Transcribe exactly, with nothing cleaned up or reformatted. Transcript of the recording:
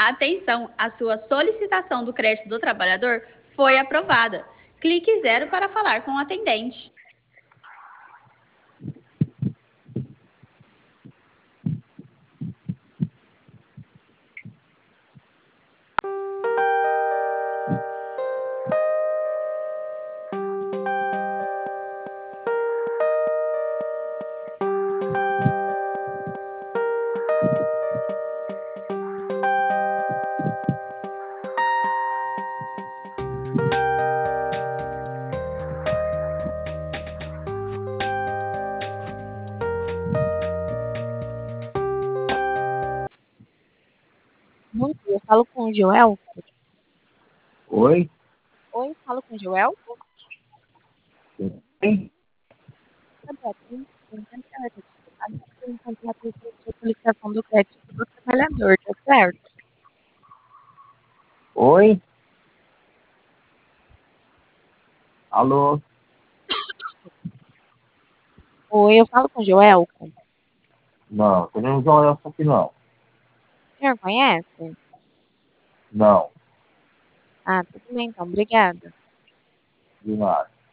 Atenção, a sua solicitação do crédito do trabalhador foi aprovada. Clique zero para falar com o atendente. Bom dia, eu falo com o Joel. Oi? Oi, falo com o Joel. Sim? A gente tem um contrato com a solicitação do crédito do trabalhador, tá certo? Oi? Alô? Oi, eu falo com o Joel. Não, você não joga essa aqui não. O senhor conhece? Não, Ah, tudo bem então, obrigada. de nada.